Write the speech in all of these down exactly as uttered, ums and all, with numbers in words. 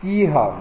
Tíha.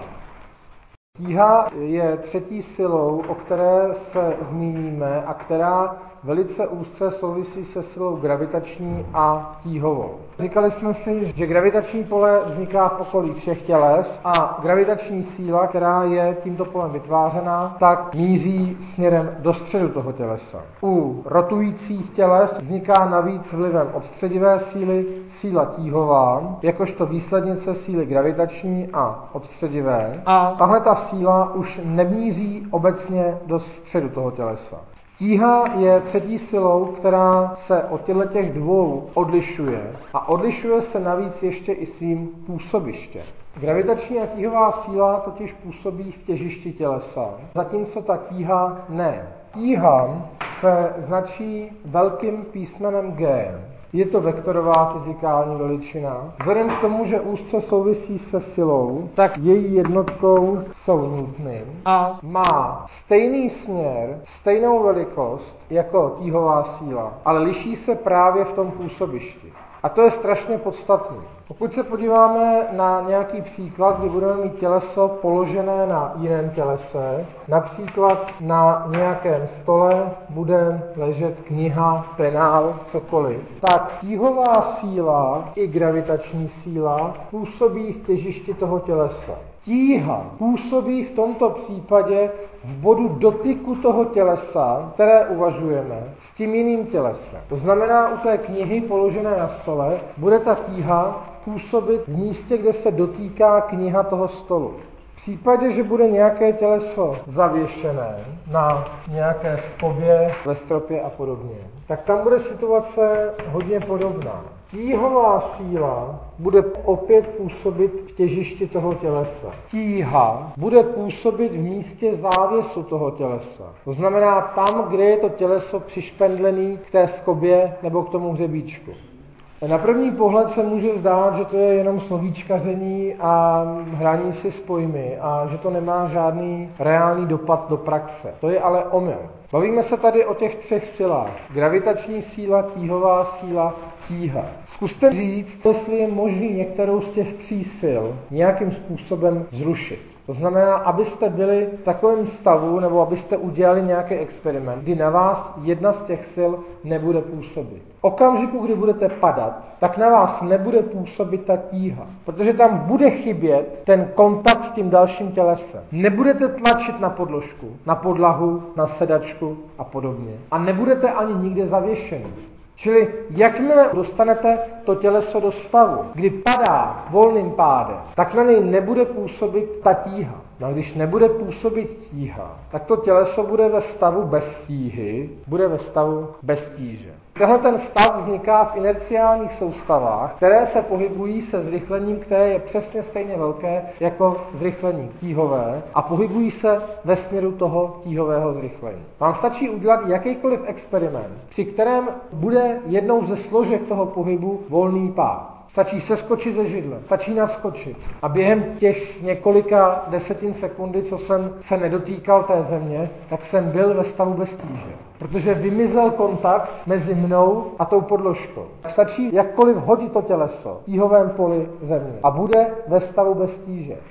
Tíha je třetí silou, o které se zmíníme a která velice úzce souvisí se silou gravitační a tíhovou. Říkali jsme si, že gravitační pole vzniká v okolí všech těles a gravitační síla, která je tímto polem vytvářena, tak míří směrem do středu toho tělesa. U rotujících těles vzniká navíc vlivem odstředivé síly síla tíhová, jakožto výslednice síly gravitační a odstředivé. A tahle ta síla už nemíří obecně do středu toho tělesa. Tíha je třetí silou, která se od těchto dvou odlišuje a odlišuje se navíc ještě i svým působištěm. Gravitační a tíhová síla totiž působí v těžišti tělesa, zatímco ta tíha ne. Tíha se značí velkým písmenem G. Je to vektorová fyzikální veličina. Vzhledem k tomu, že úzce souvisí se silou, tak její jednotkou jsou newtony a má stejný směr, stejnou velikost jako tíhová síla, ale liší se právě v tom působišti. A to je strašně podstatné. Pokud se podíváme na nějaký příklad, kdy budeme mít těleso položené na jiném tělese, například na nějakém stole bude ležet kniha, penál, cokoliv, tak tíhová síla i gravitační síla působí v těžišti toho tělesa. Tíha působí v tomto případě v bodu dotyku toho tělesa, které uvažujeme, s tím jiným tělesem. To znamená, u té knihy položené na stole bude ta tíha působit v místě, kde se dotýká kniha toho stolu. V případě, že bude nějaké těleso zavěšené na nějaké skobě, ve stropě a podobně, tak tam bude situace hodně podobná. Tíhová síla bude opět působit v těžišti toho tělesa. Tíha bude působit v místě závěsu toho tělesa. To znamená tam, kde je to těleso přišpendlené k té skobě nebo k tomu hřebíčku. Na první pohled se může zdát, že to je jenom slovíčkaření a hraní si s pojmy a že to nemá žádný reálný dopad do praxe. To je ale omyl. Bavíme se tady o těch třech silách. Gravitační síla, tíhová síla, tíha. Zkuste říct, jestli je možný některou z těch tří sil nějakým způsobem zrušit. To znamená, abyste byli v takovém stavu, nebo abyste udělali nějaký experiment, kdy na vás jedna z těch sil nebude působit. V okamžiku, kdy budete padat, tak na vás nebude působit ta tíha, protože tam bude chybět ten kontakt s tím dalším tělesem. Nebudete tlačit na podložku, na podlahu, na sedačku a podobně. A nebudete ani nikde zavěšený. Čili jakmile dostanete to těleso do stavu, kdy padá volným pádem, tak na něj nebude působit ta tíha. No a když nebude působit tíha, tak to těleso bude ve stavu bez tíhy, bude ve stavu bez tíže. Tenhle ten stav vzniká v inerciálních soustavách, které se pohybují se zrychlením, které je přesně stejně velké jako zrychlení tíhové a pohybují se ve směru toho tíhového zrychlení. Vám stačí udělat jakýkoliv experiment, při kterém bude jednou ze složek toho pohybu volný pád. Stačí seskočit ze židle, stačí naskočit. A během těch několika desetin sekundy, co jsem se nedotýkal té země, tak jsem byl ve stavu bez tíže. Protože vymizel kontakt mezi mnou a tou podložkou. Stačí jakkoliv hodit to těleso v tíhovém poli země a bude ve stavu bez tíže.